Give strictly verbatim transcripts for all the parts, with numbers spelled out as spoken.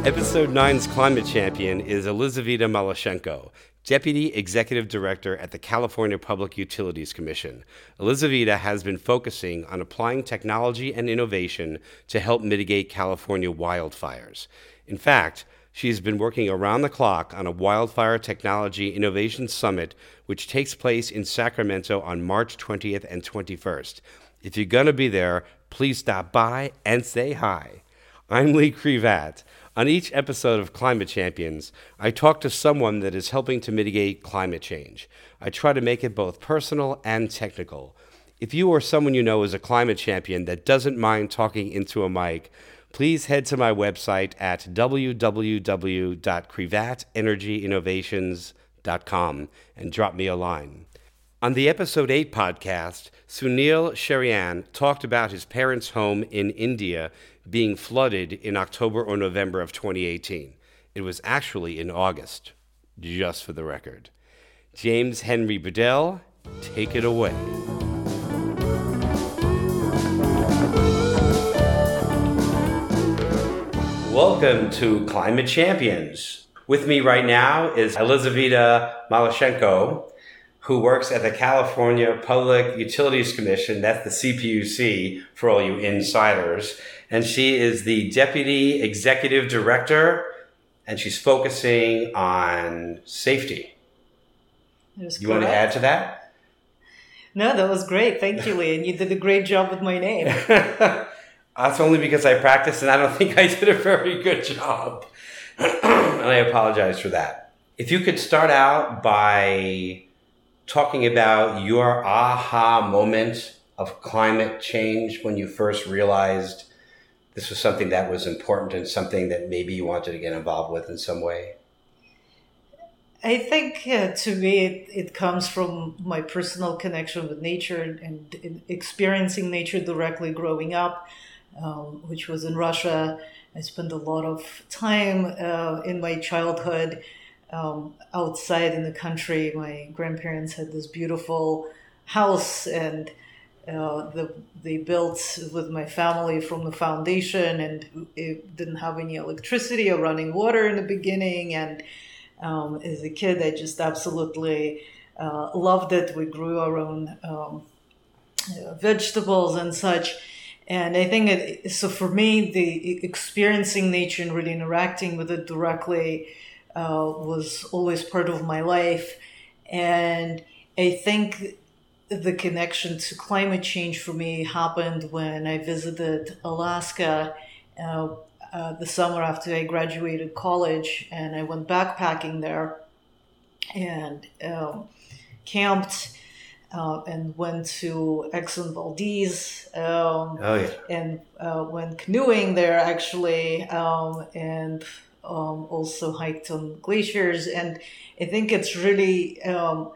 Episode nine's climate champion is Elizaveta Malyshenko, Deputy Executive Director at the California Public Utilities Commission. Elizaveta has been focusing on applying technology and innovation to help mitigate California wildfires. In fact, she has been working around the clock on a Wildfire Technology Innovation Summit, which takes place in Sacramento on March twentieth and twenty-first. If you're going to be there, please stop by and say hi. I'm Lee Krevat. On each episode of Climate Champions, I talk to someone that is helping to mitigate climate change. I try to make it both personal and technical. If you or someone you know is a climate champion that doesn't mind talking into a mic, please head to my website at w w w dot krevat energy innovations dot com and drop me a line. On the Episode eight podcast, Sunil Sherian talked about his parents' home in India being flooded in October or November of twenty eighteen. It was actually in August, just for the record. James Henry Bedell, take it away. Welcome to Climate Champions. With me right now is Elizaveta Malyshenko, who works at the California Public Utilities Commission. That's the C P U C for all you insiders. And she is the Deputy Executive Director, and she's focusing on safety. You want to add to that? No, that was great. Thank you, Lee. And you did a great job with my name. That's only because I practiced, and I don't think I did a very good job. And I apologize for that. If you could start out by talking about your aha moment of climate change when you first realized this was something that was important and something that maybe you wanted to get involved with in some way. I think uh, to me it, it comes from my personal connection with nature and, and experiencing nature directly growing up, um, which was in Russia. I spent a lot of time uh, in my childhood Um, outside in the country. My grandparents had this beautiful house, and uh, the, they built with my family from the foundation, and it didn't have any electricity or running water in the beginning. And um, as a kid, I just absolutely uh, loved it. We grew our own um, uh, vegetables and such. And I think it, so for me, the experiencing nature and really interacting with it directly Uh, was always part of my life. And I think the connection to climate change for me happened when I visited Alaska uh, uh, the summer after I graduated college, and I went backpacking there and um, camped uh, and went to Exxon Valdez um, oh, yeah. and uh, went canoeing there actually um, and Um, also hiked on glaciers. And I think it's really um,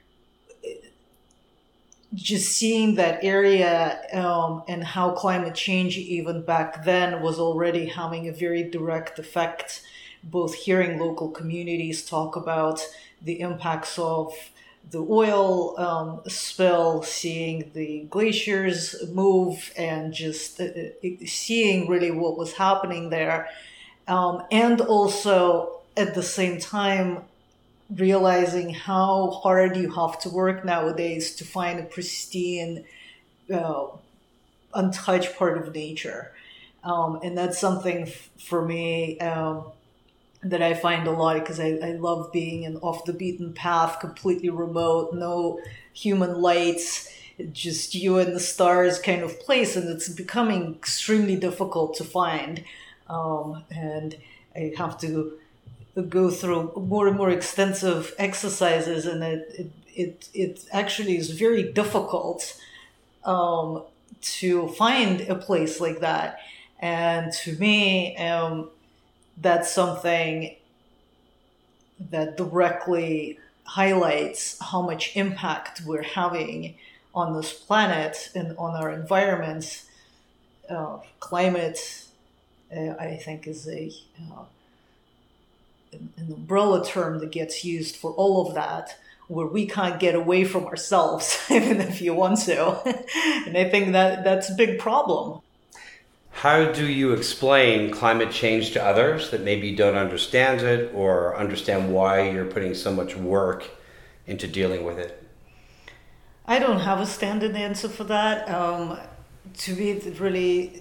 just seeing that area um, and how climate change even back then was already having a very direct effect, both hearing local communities talk about the impacts of the oil um, spill, seeing the glaciers move, and just uh, seeing really what was happening there. Um, and also at the same time, realizing how hard you have to work nowadays to find a pristine, uh, untouched part of nature. Um, and that's something f- for me um, that I find a lot, because I, I love being an off the beaten path, completely remote, no human lights, just you and the stars kind of place. And it's becoming extremely difficult to find. Um, and I have to go through more and more extensive exercises, and it it it, it actually is very difficult um, to find a place like that. And to me, um, that's something that directly highlights how much impact we're having on this planet and on our environments. Uh, climate Uh, I think is a uh, an umbrella term that gets used for all of that, where we can't get away from ourselves, even if you want to. And I think that that's a big problem. How do you explain climate change to others that maybe don't understand it or understand why you're putting so much work into dealing with it? I don't have a standard answer for that. Um, to me, it really,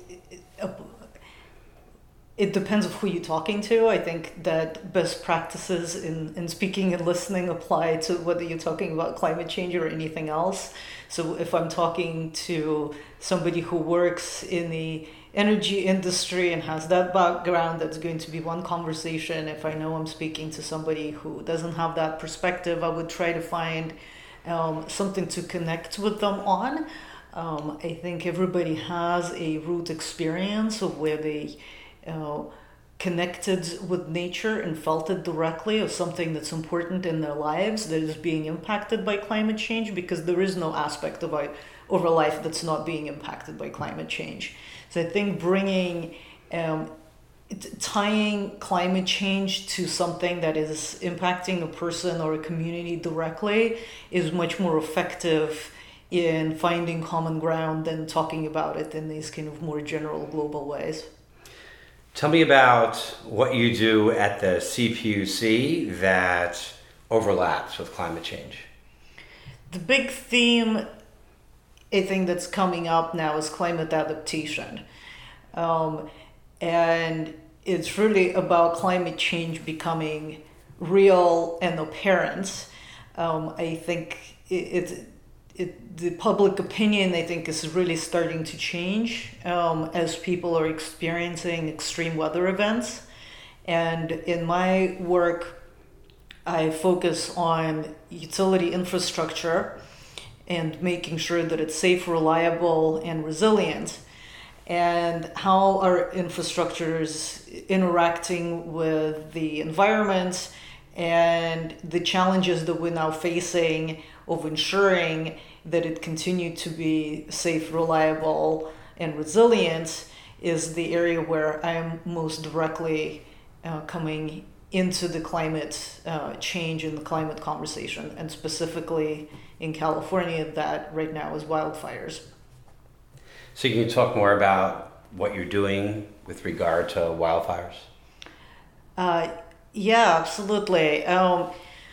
it depends of who you're talking to. I think that best practices in, in speaking and listening apply to whether you're talking about climate change or anything else. So if I'm talking to somebody who works in the energy industry and has that background, that's going to be one conversation. If I know I'm speaking to somebody who doesn't have that perspective, I would try to find um, something to connect with them on. Um, I think everybody has a root experience of where they uh, connected with nature and felt it directly, of something that's important in their lives that is being impacted by climate change, because there is no aspect of our, of our life that's not being impacted by climate change. So I think bringing, um, tying climate change to something that is impacting a person or a community directly is much more effective in finding common ground than talking about it in these kind of more general global ways. Tell me about what you do at the C P U C that overlaps with climate change. The big theme, I think, that's coming up now is climate adaptation. Um, and it's really about climate change becoming real and apparent. Um, I think it, it, it, the public opinion, I think, is really starting to change um, as people are experiencing extreme weather events. And in my work, I focus on utility infrastructure and making sure that it's safe, reliable, and resilient, and how our infrastructure is interacting with the environment and the challenges that we're now facing of ensuring that it continue to be safe, reliable, and resilient is the area where I am most directly uh, coming into the climate uh, change and the climate conversation, and specifically in California, that right now is wildfires. So can you talk more about what you're doing with regard to wildfires? Uh, yeah, absolutely. Um,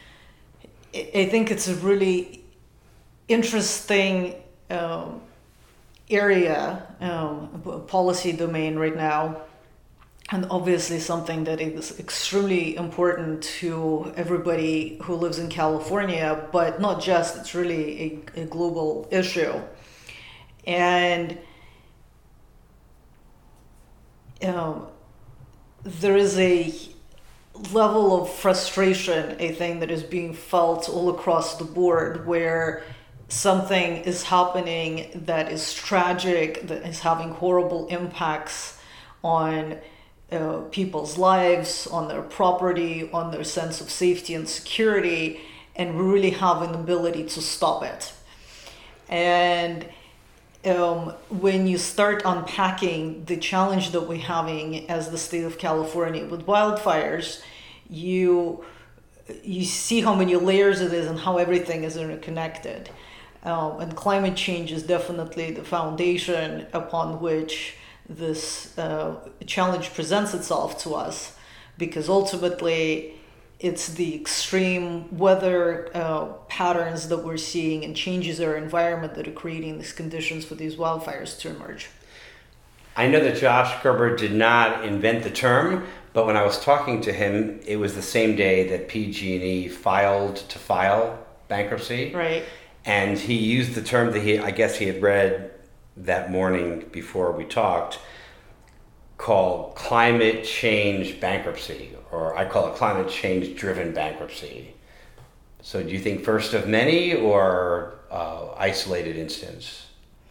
I think it's a really interesting um, area, um, policy domain right now, and obviously something that is extremely important to everybody who lives in California, but not just, it's really a, a global issue. And um, there is a level of frustration, I think, that is being felt all across the board, where something is happening that is tragic, that is having horrible impacts on uh, people's lives, on their property, on their sense of safety and security, and we really have an ability to stop it. And um, when you start unpacking the challenge that we're having as the state of California with wildfires, you you see how many layers it is and how everything is interconnected. Um, and climate change is definitely the foundation upon which this uh, challenge presents itself to us, because ultimately it's the extreme weather uh, patterns that we're seeing and changes in our environment that are creating these conditions for these wildfires to emerge. I know that Josh Gerber did not invent the term, but when I was talking to him, it was the same day that P G and E filed to file bankruptcy. Right. And he used the term that he, I guess he had read that morning before we talked, called climate change bankruptcy, or I call it climate change driven bankruptcy. So do you think first of many or uh, isolated instance?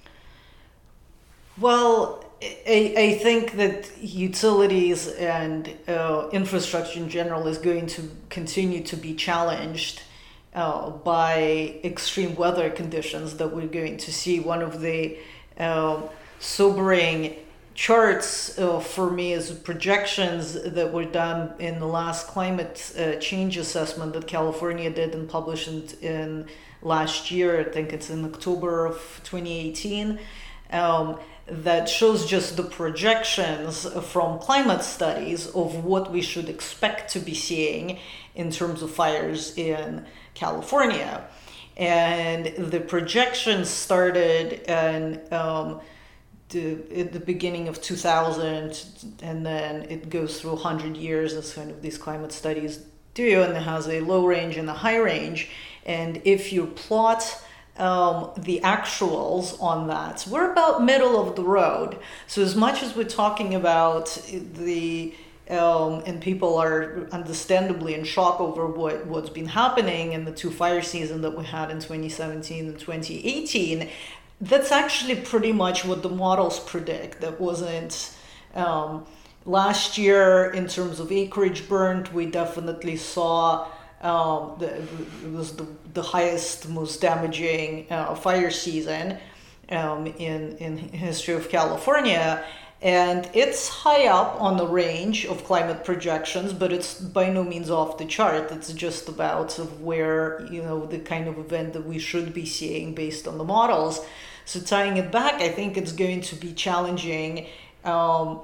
Well, I, I think that utilities and uh, infrastructure in general is going to continue to be challenged uh, by extreme weather conditions that we're going to see. One of the uh, sobering charts uh, for me is projections that were done in the last climate uh, change assessment that California did and published in, in last year. I think it's in October of twenty eighteen. um, that shows just the projections from climate studies of what we should expect to be seeing in terms of fires in California. And the projections started in um, the, at the beginning of two thousand, and then it goes through one hundred years, as kind of these climate studies do, and it has a low range and a high range. And if you plot um, the actuals on that, we're about middle of the road. So as much as we're talking about the Um, and people are understandably in shock over what, what's been happening in the two fire seasons that we had in twenty seventeen and twenty eighteen. That's actually pretty much what the models predict. That wasn't um, last year in terms of acreage burned. We definitely saw um, the, it was the, the highest, most damaging uh, fire season um, in in history of California. And it's high up on the range of climate projections, but it's by no means off the chart. It's just about of where, you know, the kind of event that we should be seeing based on the models. So tying it back, I think it's going to be challenging. Um,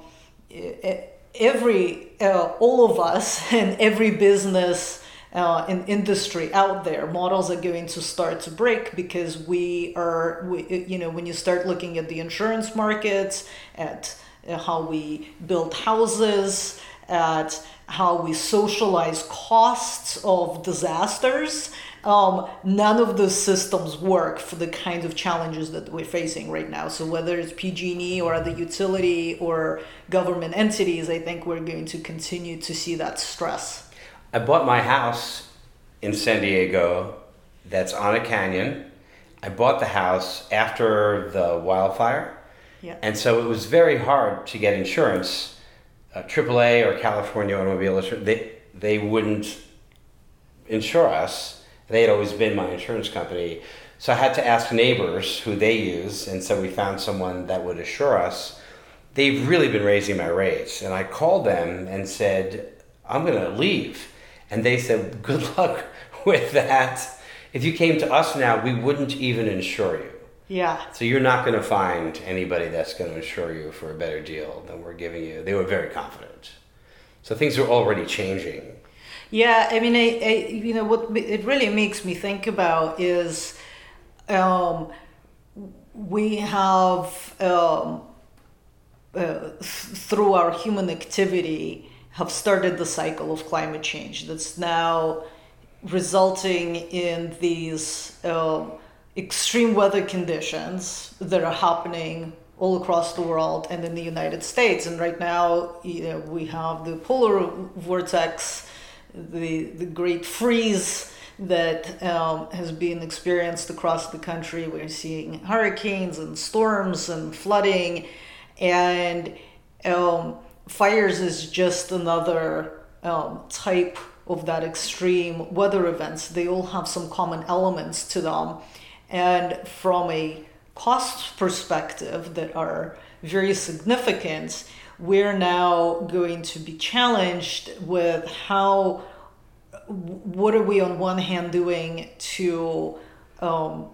every, uh, all of us and every business uh, and industry out there, models are going to start to break, because we are, we, you know, when you start looking at the insurance markets, at how we build houses, at how we socialize costs of disasters, um, none of those systems work for the kinds of challenges that we're facing right now. So whether it's P G and E or the utility or government entities, I think we're going to continue to see that stress. I bought my house in San Diego that's on a canyon. I bought the house after the wildfire. Yeah. And so it was very hard to get insurance. Uh, triple A or California Automobile Insurance, they, they wouldn't insure us. They had always been my insurance company. So I had to ask neighbors who they use, and so we found someone that would assure us. They've really been raising my rates. And I called them and said, I'm going to leave. And they said, good luck with that. If you came to us now, we wouldn't even insure you. Yeah. So you're not going to find anybody that's going to insure you for a better deal than we're giving you. They were very confident. So things are already changing. Yeah, I mean, I, I you know, what it really makes me think about is um, we have, um, uh, through our human activity, have started the cycle of climate change that's now resulting in these um, extreme weather conditions that are happening all across the world and in the United States. And right now, you know, we have the polar vortex, the the great freeze that um, has been experienced across the country. We're seeing hurricanes and storms and flooding, and um, fires is just another um, type of that extreme weather events. They all have some common elements to them. And from a cost perspective that are very significant, we're now going to be challenged with how, what are we on one hand doing to um,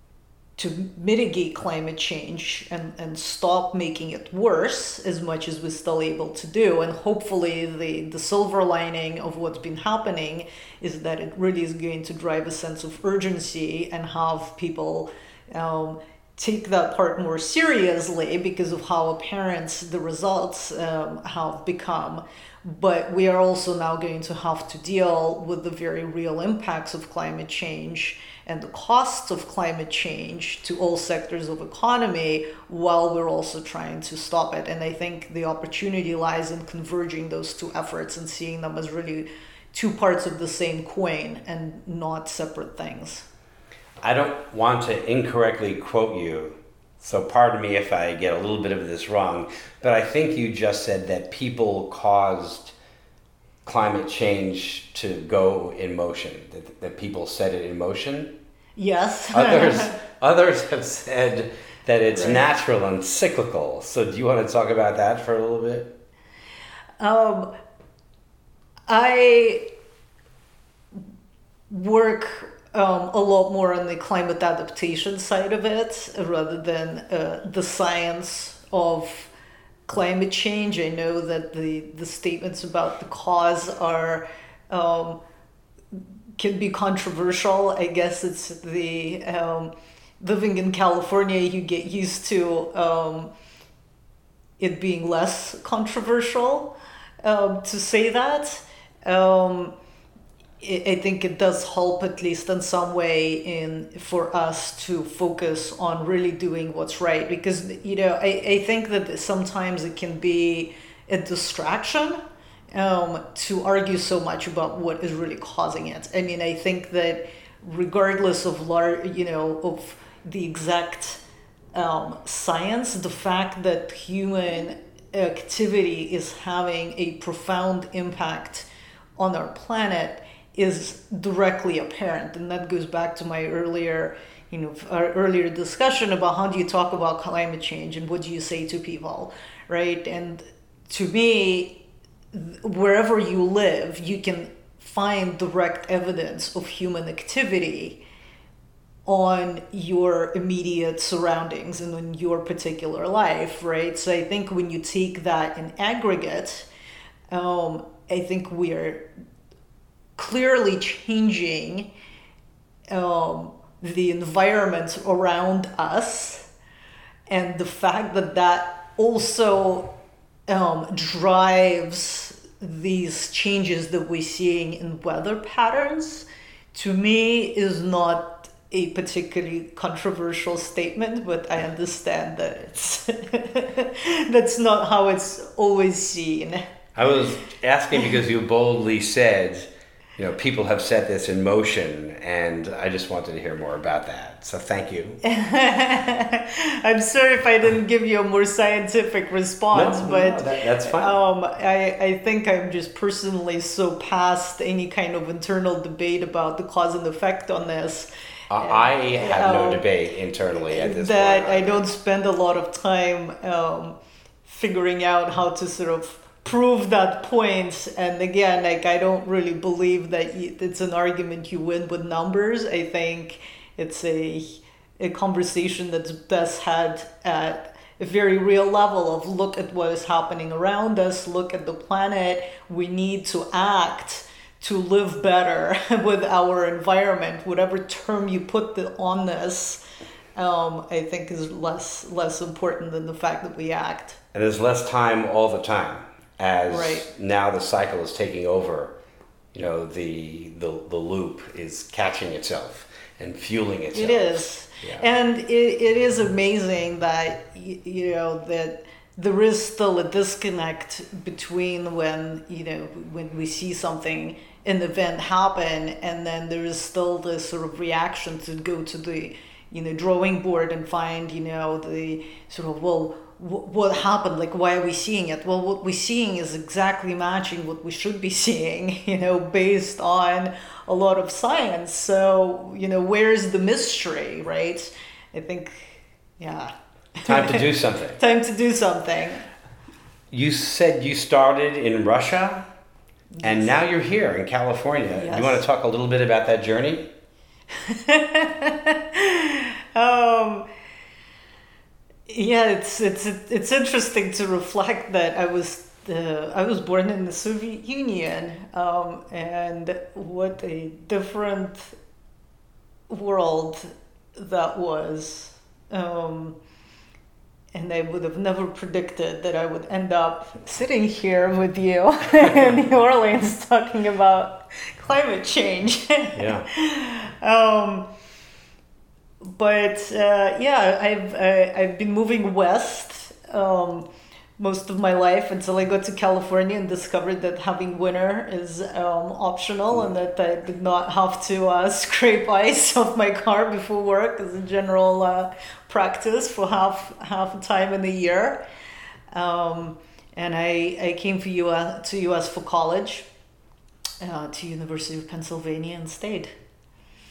to mitigate climate change and, and stop making it worse as much as we're still able to do. And hopefully the, the silver lining of what's been happening is that it really is going to drive a sense of urgency and have people um, take that part more seriously because of how apparent the results um, have become. But we are also now going to have to deal with the very real impacts of climate change and the costs of climate change to all sectors of economy while we're also trying to stop it. And I think the opportunity lies in converging those two efforts and seeing them as really two parts of the same coin and not separate things. I don't want to incorrectly quote you, so pardon me if I get a little bit of this wrong, but I think you just said that people caused climate change to go in motion, that, that people set it in motion. Yes. Others others have said that it's right. natural and cyclical. So do you want to talk about that for a little bit? Um, I work um, a lot more on the climate adaptation side of it rather than uh, the science of climate change. I know that the, the statements about the cause are um, can be controversial. I guess it's the um, living in California, you get used to um, it being less controversial um, to say that. Um, I think it does help, at least in some way, in for us to focus on really doing what's right. Because, you know, I, I think that sometimes it can be a distraction um, to argue so much about what is really causing it. I mean, I think that regardless of, lar- you know, of the exact um, science, the fact that human activity is having a profound impact on our planet is directly apparent. And that goes back to my earlier, you know, our earlier discussion about how do you talk about climate change and what do you say to people, right? And to me, wherever you live, you can find direct evidence of human activity on your immediate surroundings and on your particular life, right? So I think when you take that in aggregate, um, I think we're clearly changing um, the environment around us, and the fact that that also um, drives these changes that we're seeing in weather patterns, to me is not a particularly controversial statement, but I understand that it's that's not how it's always seen. I was asking because you boldly said, you know, people have set this in motion, and I just wanted to hear more about that. So thank you. I'm sorry if I didn't give you a more scientific response, no, but no, that, that's fine. Um, I, I think I'm just personally so past any kind of internal debate about the cause and effect on this. Uh, I have um, no debate internally at this that point. That I don't spend a lot of time um, figuring out how to sort of prove that point. And again, like, I don't really believe that it's an argument you win with numbers. I think it's a a conversation that's best had at a very real level of look at what is happening around us, look at the planet. We need to act to live better with our environment. Whatever term you put the, on this, um, I think is less less important than the fact that we act. And there's less time all the time, as right. Now the cycle is taking over. You know, the the the loop is catching itself and fueling itself. It is. Yeah. And it, it is amazing that, you know, that there is still a disconnect between when, you know, when we see something, an event happen, and then there is still this sort of reaction to go to the, you know, drawing board and find, you know, the sort of, well, what happened? Like, why are we seeing it? Well, what we're seeing is exactly matching what we should be seeing, you know, based on a lot of science. So, you know, where's the mystery, right? I think, yeah. Time to do something. Time to do something. You said you started in Russia, yes. And now you're here in California. Yes. You want to talk a little bit about that journey? um... Yeah, it's it's it's interesting to reflect that I was uh, I was born in the Soviet Union, um, and what a different world that was, um, and I would have never predicted that I would end up sitting here with you in New Orleans talking about climate change. Yeah. um, But uh, yeah, I've uh, I've been moving west um, most of my life until I got to California and discovered that having winter is um, optional, and that I did not have to uh, scrape ice off my car before work as a general uh, practice for half half the time in the year. Um, and I I came for U S to U S for college, uh, to University of Pennsylvania, and stayed.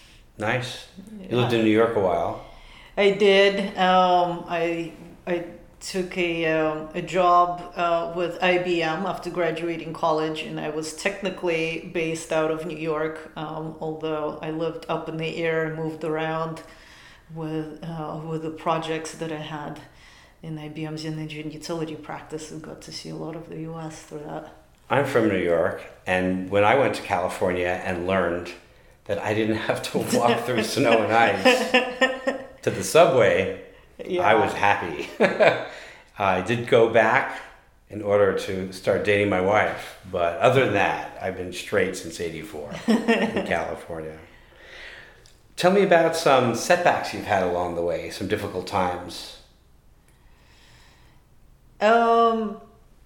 Nice. You lived in New York a while. I did. Um, I I took a um, a job uh, with I B M after graduating college, and I was technically based out of New York, um, although I lived up in the air and moved around with uh, with the projects that I had in I B M's energy and utility practice, and got to see a lot of the U S through that. I'm from New York, and when I went to California and learned that I didn't have to walk through snow and ice to the subway, yeah. I was happy. I did go back in order to start dating my wife, but other than that, I've been straight since eighty-four in California. Tell me about some setbacks you've had along the way, some difficult times. Um.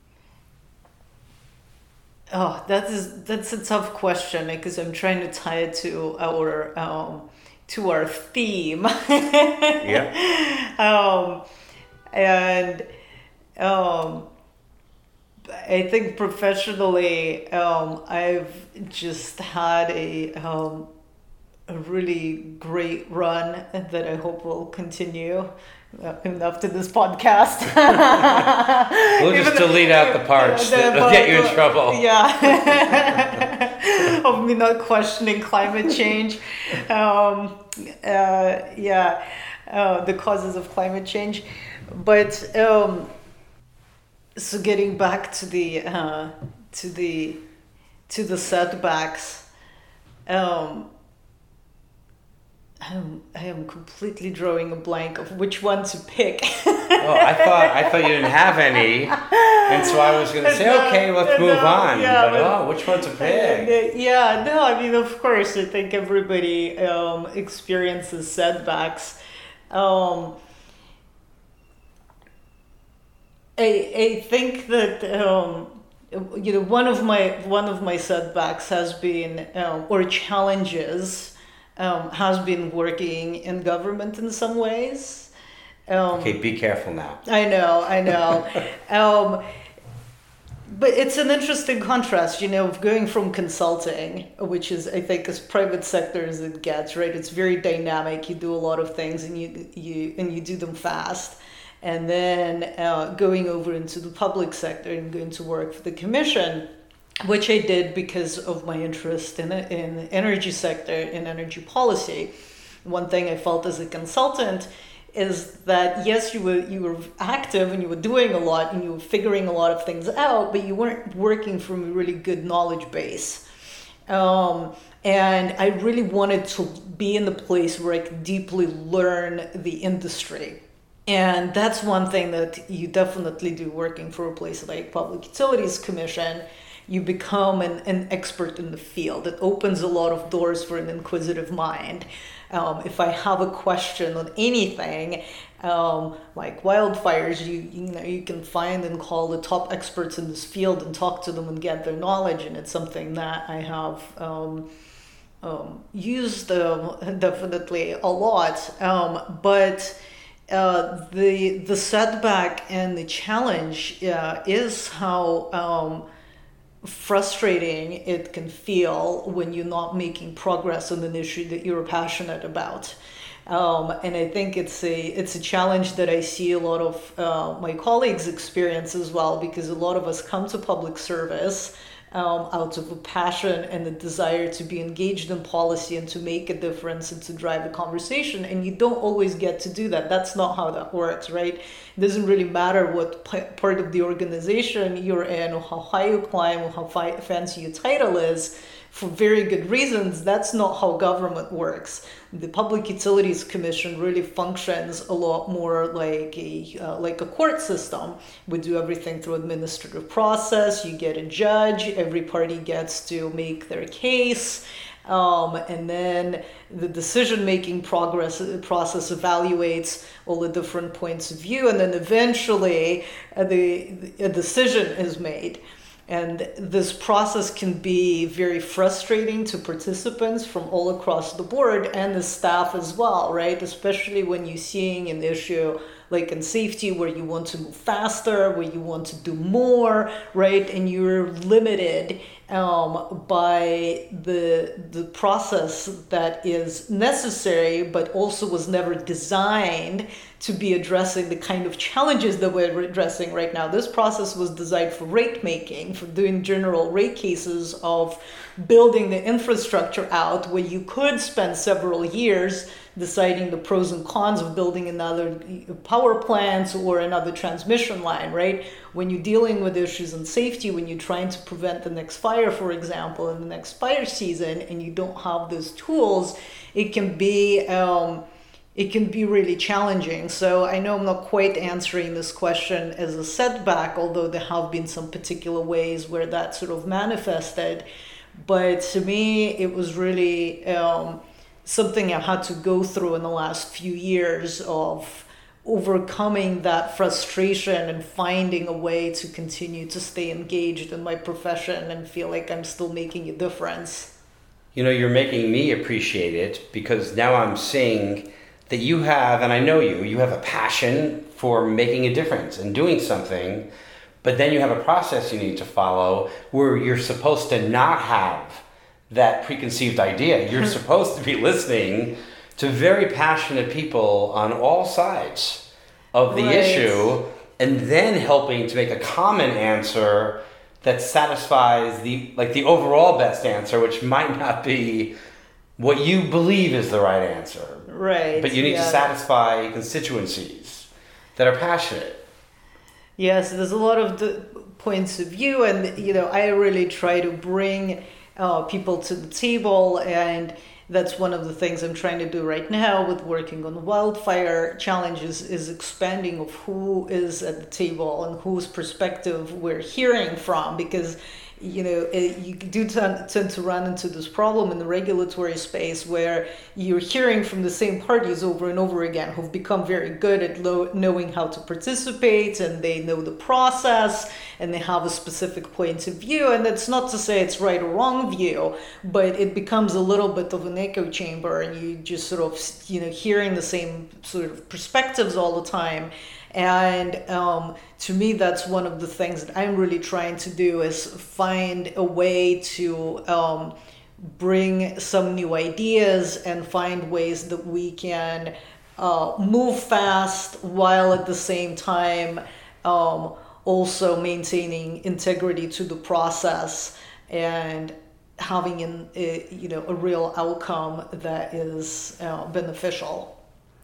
Oh, that is that's a tough question because I'm trying to tie it to our um, to our theme. Yeah. Um, and um, I think professionally, um, I've just had a um, a really great run that I hope will continue. Uh, after this podcast. We'll just delete out the parts the, that will get you in trouble. Yeah. Of me not questioning climate change. Um, uh, yeah. Uh, the causes of climate change. But um, so getting back to the uh, to the to the setbacks, um, I'm, I am completely drawing a blank of which one to pick. Oh, I thought I thought you didn't have any, and so I was going to say, no, okay, let's no, move on. Yeah, but, but oh, which one to pick? Yeah, no, I mean, of course, I think everybody um, experiences setbacks. Um, I I think that um, you know one of my one of my setbacks has been um, or challenges. Um, has been working in government in some ways. Um, okay, be careful now. I know, I know. um, but it's an interesting contrast, you know, of going from consulting, which is, I think, as private sector as it gets, right? It's very dynamic. You do a lot of things, and you you and you do them fast. And then uh, going over into the public sector and going to work for the commission, which I did because of my interest in in the energy sector, in energy policy. One thing I felt as a consultant is that yes, you were you were active and you were doing a lot and you were figuring a lot of things out, but you weren't working from a really good knowledge base. Um, and I really wanted to be in the place where I could deeply learn the industry. And that's one thing that you definitely do working for a place like Public Utilities Commission. You become an, an expert in the field. It opens a lot of doors for an inquisitive mind. Um, if I have a question on anything, um, like wildfires, you you know you can find and call the top experts in this field and talk to them and get their knowledge. And it's something that I have um, um, used uh, definitely a lot. Um, but uh, the the setback and the challenge uh, is how. Um, frustrating it can feel when you're not making progress on an issue that you're passionate about. Um, and I think it's a it's a challenge that I see a lot of uh, my colleagues experience as well, because a lot of us come to public service um, out of a passion and a desire to be engaged in policy and to make a difference and to drive a conversation. And you don't always get to do that. That's not how that works, right? It doesn't really matter what p- part of the organization you're in or how high you climb or how fi- fancy your title is. For very good reasons, that's not how government works. The Public Utilities Commission really functions a lot more like a uh, like a court system. We do everything through administrative process. You get a judge. Every party gets to make their case. Um, and then the decision-making progress process evaluates all the different points of view. And then eventually uh, the, the a decision is made. And this process can be very frustrating to participants from all across the board and the staff as well, right? Especially when you're seeing an issue like in safety, where you want to move faster, where you want to do more, right? And you're limited um, by the the process that is necessary, but also was never designed to be addressing the kind of challenges that we're addressing right now. This process was designed for rate making, for doing general rate cases, of building the infrastructure out, where you could spend several years deciding the pros and cons of building another power plant or another transmission line, right? When you're dealing with issues in safety, when you're trying to prevent the next fire, for example, in the next fire season, and you don't have those tools, it can be um, it can be really challenging. So I know I'm not quite answering this question as a setback, although there have been some particular ways where that sort of manifested. But to me, it was really um, something I had to go through in the last few years of overcoming that frustration and finding a way to continue to stay engaged in my profession and feel like I'm still making a difference. You know, you're making me appreciate it, because now I'm seeing that you have, and I know you, you have a passion for making a difference and doing something, but then you have a process you need to follow where you're supposed to not have that preconceived idea. You're supposed to be listening to very passionate people on all sides of the right. issue, and then helping to make a common answer that satisfies the like the overall best answer, which might not be what you believe is the right answer. Right. But you need yeah. to satisfy constituencies that are passionate. Yes, there's a lot of the points of view, and you know, I really try to bring uh, people to the table, and that's one of the things I'm trying to do right now with working on wildfire challenges, is expanding of who is at the table and whose perspective we're hearing from, because you know, it, you do tend, tend to run into this problem in the regulatory space where you're hearing from the same parties over and over again, who've become very good at lo- knowing how to participate, and they know the process, and they have a specific point of view. And that's not to say it's right or wrong view, but it becomes a little bit of an echo chamber, and you just sort of, you know, hearing the same sort of perspectives all the time. And um, to me, that's one of the things that I'm really trying to do, is find a way to um, bring some new ideas and find ways that we can uh, move fast while at the same time um, also maintaining integrity to the process and having an, a, you know, a real outcome that is uh, beneficial.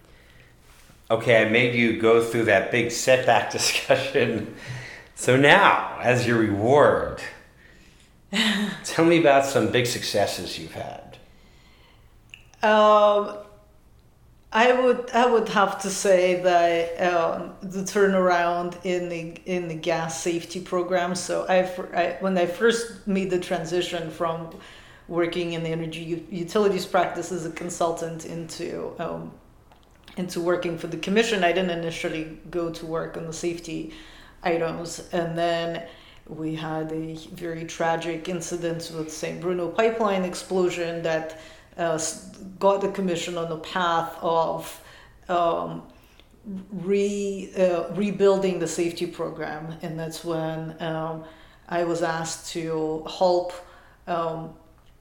Okay, I made you go through that big setback discussion. So now, as your reward, tell me about some big successes you've had. Um, I would I would have to say that um, the turnaround in the in the gas safety program. So I, I when I first made the transition from working in the energy utilities practice as a consultant into um, into working for the commission, I didn't initially go to work on the safety items, and then we had a very tragic incident with Saint Bruno pipeline explosion that uh, got the commission on the path of um, re uh, rebuilding the safety program, and that's when um, I was asked to help um,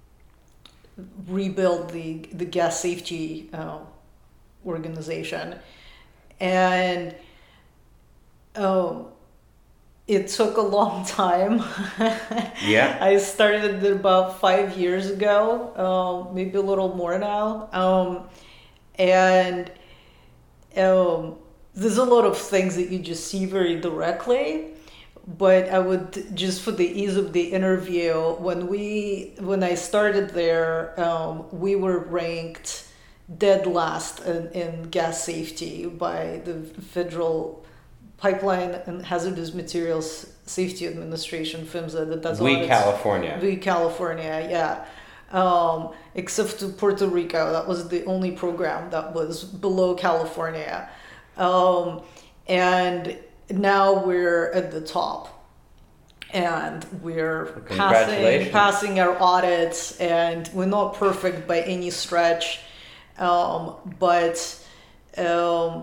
rebuild the the gas safety Uh, organization. And um, it took a long time. Yeah. I started it about five years ago, uh, maybe a little more now. Um, and um, there's a lot of things that you just see very directly. But I would, just for the ease of the interview, when we when I started there, um, we were ranked dead last in, in gas safety by the Federal Pipeline and Hazardous Materials Safety Administration, PHMSA. That does We California. We California, yeah. Um, except to Puerto Rico, that was the only program that was below California. Um, and now we're at the top. And we're passing passing our audits, and we're not perfect by any stretch. Um, but um,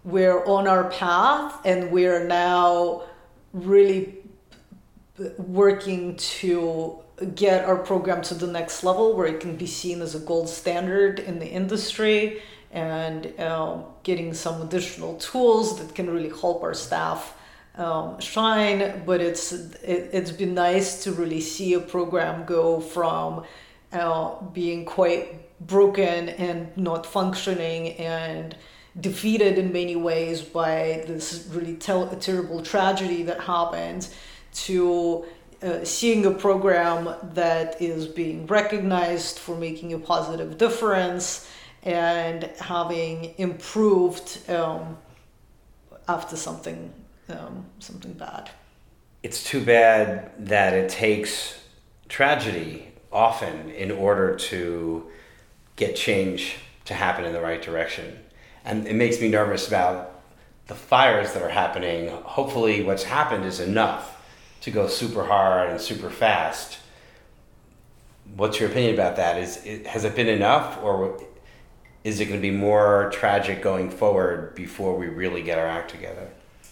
we're on our path, and we're now really working to get our program to the next level where it can be seen as a gold standard in the industry, and um, getting some additional tools that can really help our staff um, shine. But it's it, it's been nice to really see a program go from uh, being quite broken and not functioning and defeated in many ways by this really tel- terrible tragedy that happened, to uh, seeing a program that is being recognized for making a positive difference and having improved um, after something um, something bad. It's too bad that it takes tragedy often in order to get change to happen in the right direction. And it makes me nervous about the fires that are happening. Hopefully what's happened is enough to go super hard and super fast. What's your opinion about that? Is it, has it been enough, or is it going to be more tragic going forward before we really get our act together?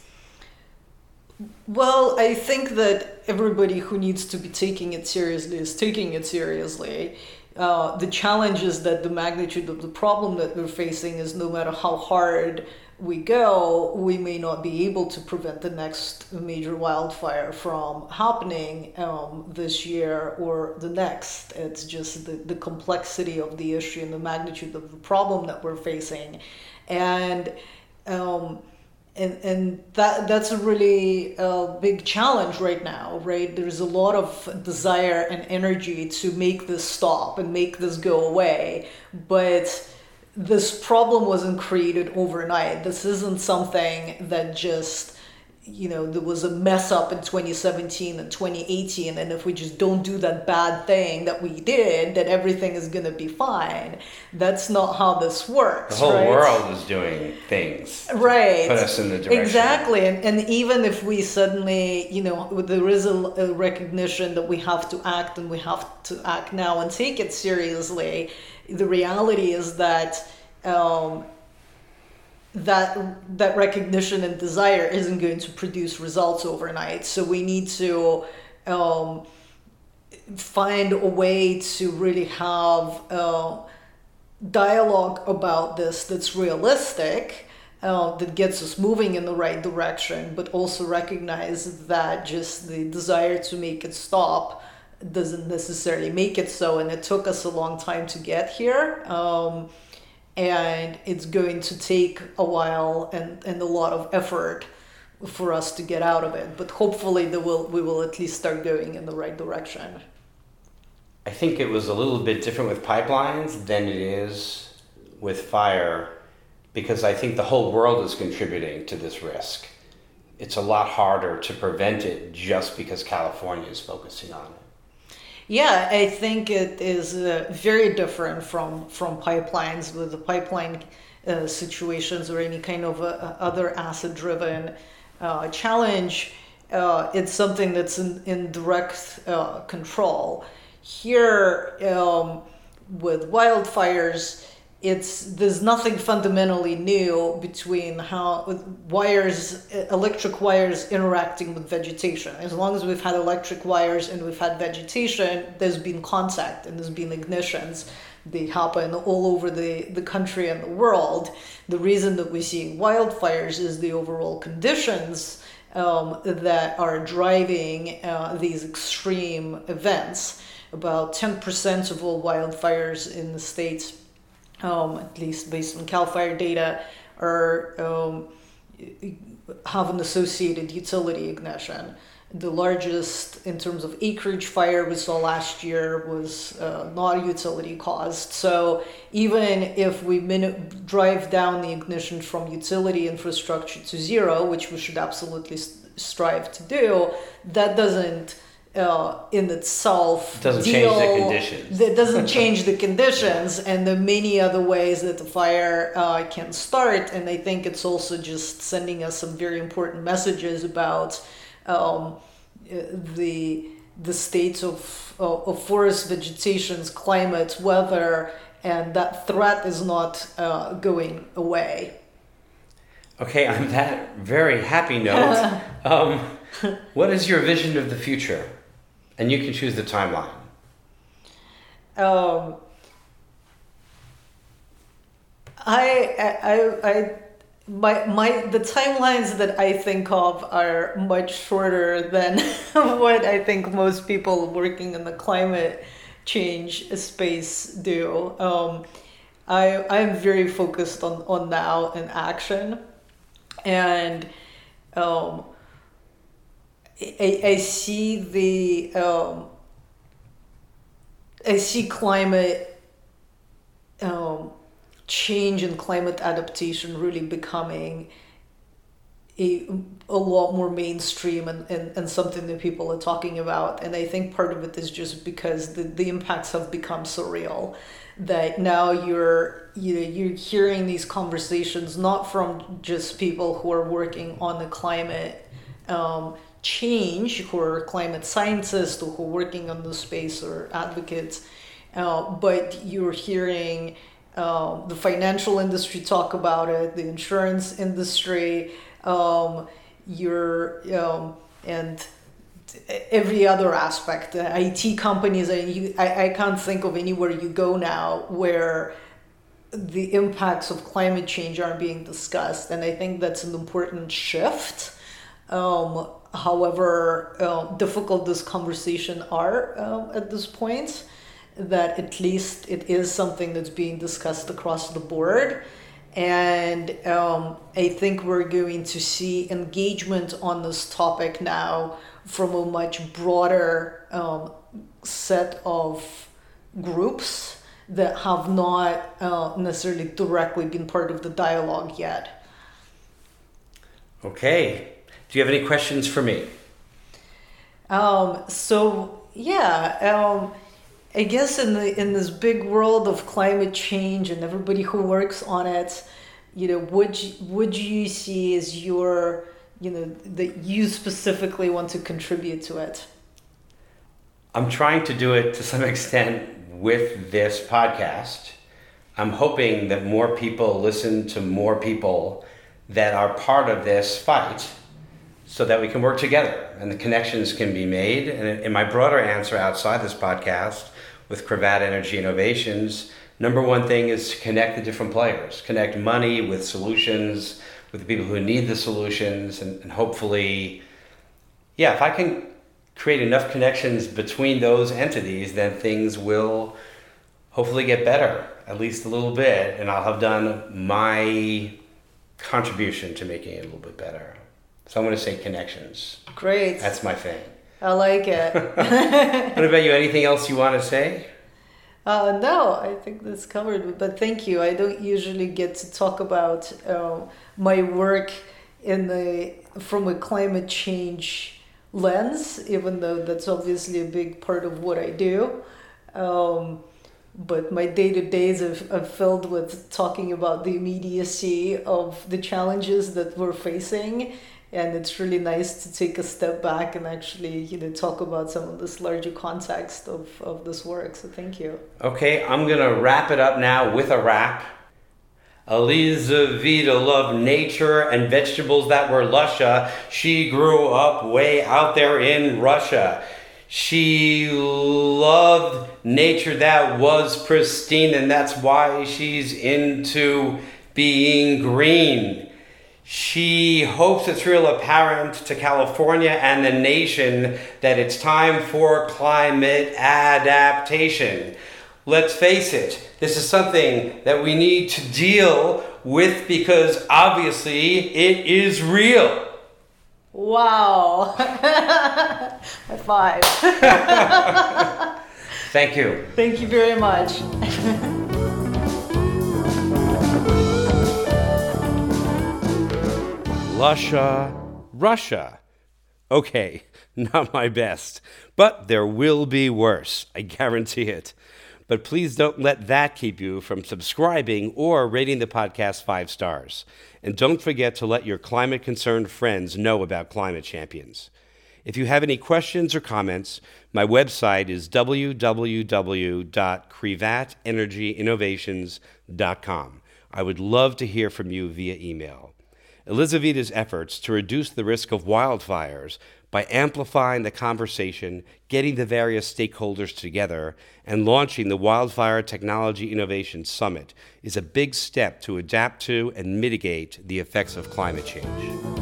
Well, I think that everybody who needs to be taking it seriously is taking it seriously. Uh, the challenge is that the magnitude of the problem that we're facing is, no matter how hard we go, we may not be able to prevent the next major wildfire from happening um, this year or the next. It's just the, the complexity of the issue and the magnitude of the problem that we're facing. And um, And and that that's a really uh, big challenge right now, right? There's a lot of desire and energy to make this stop and make this go away, but this problem wasn't created overnight. This isn't something that just, you know, there was a mess up in twenty seventeen and twenty eighteen, and if we just don't do that bad thing that we did, that everything is going to be fine. That's not how this works. The whole right? world is doing things to right. put us in the direction. Exactly. And, and even if we suddenly, you know, there is a, a recognition that we have to act, and we have to act now and take it seriously, the reality is that um, that that recognition and desire isn't going to produce results overnight. So we need to um, find a way to really have uh, dialogue about this that's realistic, uh, that gets us moving in the right direction, but also recognize that just the desire to make it stop doesn't necessarily make it so. And it took us a long time to get here. Um, And it's going to take a while and, and a lot of effort for us to get out of it. But hopefully there will, we will at least start going in the right direction. I think it was a little bit different with pipelines than it is with fire, because I think the whole world is contributing to this risk. It's a lot harder to prevent it just because California is focusing on it. Yeah, I think it is uh, very different from, from pipelines. With the pipeline uh, situations or any kind of uh, other asset-driven uh, challenge, uh, it's something that's in, in direct uh, control. Here, um, with wildfires, it's there's nothing fundamentally new between how wires, electric wires interacting with vegetation. As long as we've had electric wires and we've had vegetation, there's been contact and there's been ignitions. They happen all over the, the country and the world. The reason that we see wildfires is the overall conditions um, that are driving uh, these extreme events. About ten percent of all wildfires in the States, Um, at least based on CAL FIRE data, are um, have an associated utility ignition. The largest in terms of acreage fire we saw last year was uh, not utility caused. So even if we min- drive down the ignition from utility infrastructure to zero, which we should absolutely strive to do, that doesn't Uh, in itself doesn't deal, change the conditions. That doesn't change the conditions, and there are many other ways that the fire uh, can start. And I think it's also just sending us some very important messages about um, the the state of of forest vegetation's climate, weather, and that threat is not uh, going away. Okay, on that very happy note, um, what is your vision of the future? And you can choose the timeline. Um, I, I, I, my, my, the timelines that I think of are much shorter than what I think most people working in the climate change space do. Um, I, I'm very focused on, on now and action. And um, I, I see the, um, I see climate um, change and climate adaptation really becoming a, a lot more mainstream and, and, and something that people are talking about. And I think part of it is just because the, the impacts have become so real that now you're you know, you're hearing these conversations not from just people who are working on the climate um, change, who are climate scientists or who are working on the space or advocates, uh, but you're hearing um, the financial industry talk about it, the insurance industry, um, you're um, and every other aspect, the I T companies. I, you, I, I can't think of anywhere you go now where the impacts of climate change aren't being discussed. And I think that's an important shift. Um, however uh, difficult this conversation are um, at this point, that at least it is something that's being discussed across the board. And um, I think we're going to see engagement on this topic now from a much broader um, set of groups that have not uh, necessarily directly been part of the dialogue yet. Okay. Do you have any questions for me? Um, so yeah, um, I guess in the in this big world of climate change and everybody who works on it, you know, would you, would you see as your, you know, that you specifically want to contribute to it? I'm trying to do it to some extent with this podcast. I'm hoping that more people listen to more people that are part of this fight so that we can work together and the connections can be made. And in my broader answer outside this podcast with Cravat Energy Innovations, number one thing is to connect the different players, connect money with solutions, with the people who need the solutions, and, and hopefully, yeah, if I can create enough connections between those entities, then things will hopefully get better, at least a little bit, and I'll have done my contribution to making it a little bit better. So I'm going to say connections. Great. That's my thing. I like it. What about you? Anything else you want to say? Uh, no, I think that's covered. But thank you. I don't usually get to talk about uh, my work in the from a climate change lens, even though that's obviously a big part of what I do. Um, but my day-to-days are, are filled with talking about the immediacy of the challenges that we're facing. And it's really nice to take a step back and actually, you know, talk about some of this larger context of, of this work. So thank you. Okay, I'm going to wrap it up now with a rap. Elizaveta loved nature and vegetables that were luscious. She grew up way out there in Russia. She loved nature that was pristine, and that's why she's into being green. She hopes it's real apparent to California and the nation that it's time for climate adaptation. Let's face it, this is something that we need to deal with because obviously it is real. Wow. High five. Thank you. Thank you very much. Luscia, Russia. Okay, not my best, but there will be worse, I guarantee it. But please don't let that keep you from subscribing or rating the podcast five stars. And don't forget to let your climate-concerned friends know about Climate Champions. If you have any questions or comments, my website is w w w dot cravat energy innovations dot com. I would love to hear from you via email. Elizaveta's efforts to reduce the risk of wildfires by amplifying the conversation, getting the various stakeholders together, and launching the Wildfire Technology Innovation Summit is a big step to adapt to and mitigate the effects of climate change.